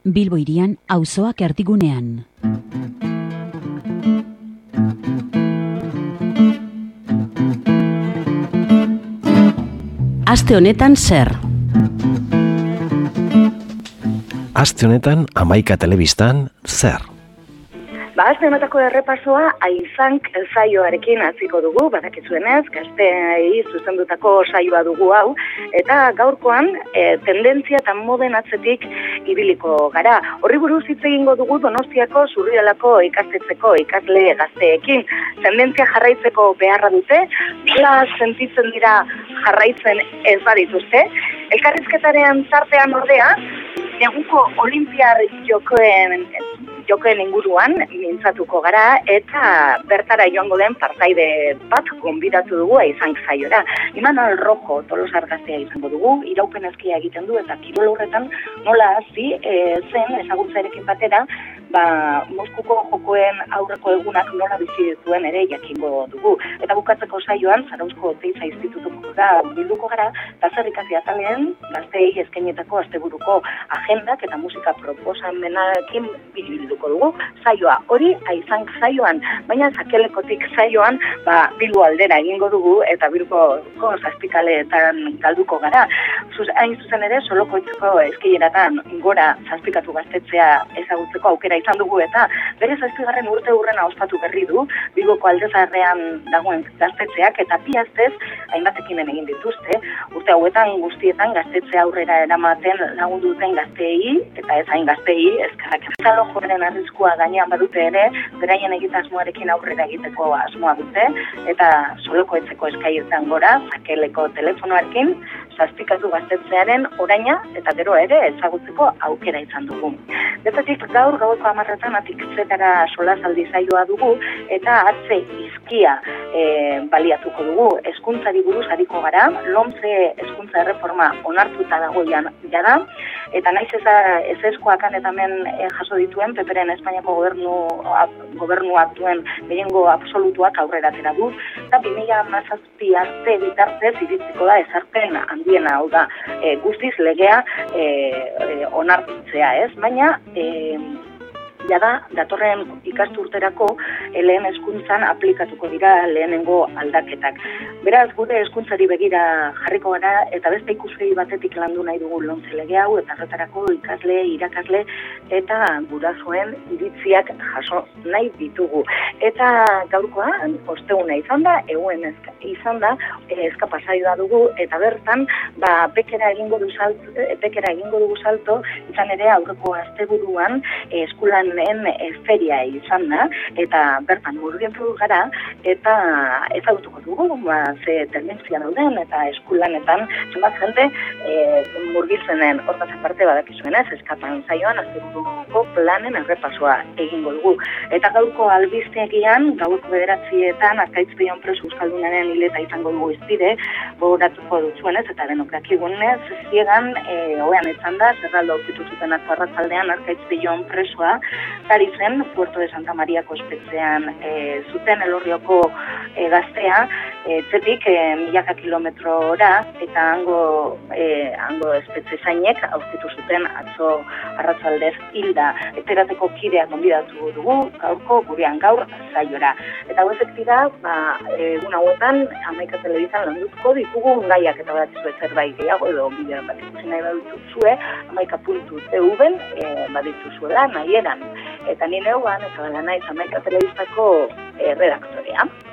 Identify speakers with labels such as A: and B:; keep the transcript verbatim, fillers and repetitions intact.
A: Bilbo hirian auzoak erdigunean. Aste honetan zer?
B: Aste honetan Hamaika Telebistan zer?
C: Ba, aste honetako errepasoa aizank saioarekin hasiko dugu, badakizuenez, gazteei zuzendutako saioa dugu hau, eta gaurkoan e, tendentzia eta moden atzetik ibiliko gara. Horri buruz hitz egingo dugu Donostiako Zurrialako ikastetxeko ikasle gazteekin. Tendentzia jarraitzeko beharra dute, nola sentitzen dira jarraitzen ez badituzte. Elkarrizketaren tartean ordea, neguko olimpiar jokoen jokoen inguruan mintzatuko gara eta bertara joango den partaide bat gonbidatu dugu aizank saiora. Imanol Rojo Tolosar gaztea izango dugu, iraupen eskia egiten du eta kirol horretan nola hasi e, zen ezagutzarekin batera, ba, Moskuko jokoen aurreko egunak nola bizi dituen ere jakingo dugu. Eta bukatzeko saioan, Zarauzko Teiza Institutuko da bilduko gara, eta zer ikasi atalean, gazteei eskainetako asteburuko agendak eta musika proposamenarekin bilduko dugu saioa. Hori aizank saioan, baina Sakelekotik saioan, ba, Bilbo aldera egingo dugu eta Bilboko zazpikaleetan galduko gara. Zuz, hain zuzen ere, Solokoitzeko eskaileratan gora zazpikatu gaztetzea ezagutzeko aukera izan dugu eta bere zazpigarren urte hurrena ospatu berri du Bilboko aldezarrean dagoen gaztetzeak eta bi astez hainbat ekimen egin dituzte. Urte hauetan guztietan gaztetzea aurrera eramaten lagundu duten gazteei eta ez hain gazteei eskerrak. Zalo joren arriskua gainean badute ere, beraien egitasmoarekin aurrera egiteko asmoa dute eta Solokoitzeko eskailetan gora Sakeleko telefonoarekin zazpikatu gaztetzearen oraina eta gero ere ezagutzeko aukera izan dugu. Bestetik gaur gaueko hamarretan atik zetara solasaldi saioa dugu eta atze izkia e, baliatuko dugu. Hezkuntzari buruz ariko gara, lomce hezkuntza erreforma onartuta dagoian jada, eta naiz ez ezkoakan eta hemen e, jaso dituen Peperen Espainiako gobernu, gobernuak duen gehiengo absolutuak aurrera atera du, eta bi mila hamazazpi arte bitartez iritziko da ezarpen handiena, hau da, e, guztiz legea e, e, onartzea ez, baina e, jada, datorren ikasturterako lehen hezkuntzan aplikatuko dira lehenengo aldaketak. Beraz, gure hezkuntzari begira jarriko gara eta beste ikuspegi batetik landu nahi dugu lomce lege hau eta horretarako ikasle, irakasle eta gurasoen iritziak jaso nahi ditugu. Eta gaurkoan, osteguna izan da, eguen izan da, eskapa saioa dugu eta bertan, ba, pekera egingo du salto, pekera egingo dugu salto, izan ere aurreko asteburuan eskulan feria izan da, eta bertan murgildu gara, eta ezagutuko dugu, ba, ze tendentzia dauden, eta eskulanetan, zenbat jente, e, murgiltzenen hortaz aparte badakizuenez, eskapan zaioan, asteburuko planen errepasoa egingo dugu. Eta gaurko albiztegian, gaurko bederatzietan, Arkaitzpeon preso euskaldunaren hileta izango dugu izpide, gogoratuko dutzuenez, eta denok dakigunez, ziegan, e, oean izan da, zerraldo aurkitu zuten atzarratzaldean Arkaitzpeon presoa, ari zen, Puerto de Santa Mariako espetzean e, zuten Elorrioko e, gaztea, e, tzetik e, milaka kilometrora eta hango, e, hango espetze zainek aurkitu zuten atzo arratzaldez hilda. Eterateko kideak gonbidatu dugu, gaurko gurean gaur saiora. Eta hauek dira, ba, egun hauetan, Hamaika Telebistan landuko ditugu gaiak eta badituzue zerbait gehiago edo bidean bat ikusi nahi badituzue, hamaika puntu tv-en e, badituzuela nahieran. Eta ni neuan, eta gana naiz Hamaika Telebistako eh, redaktorea.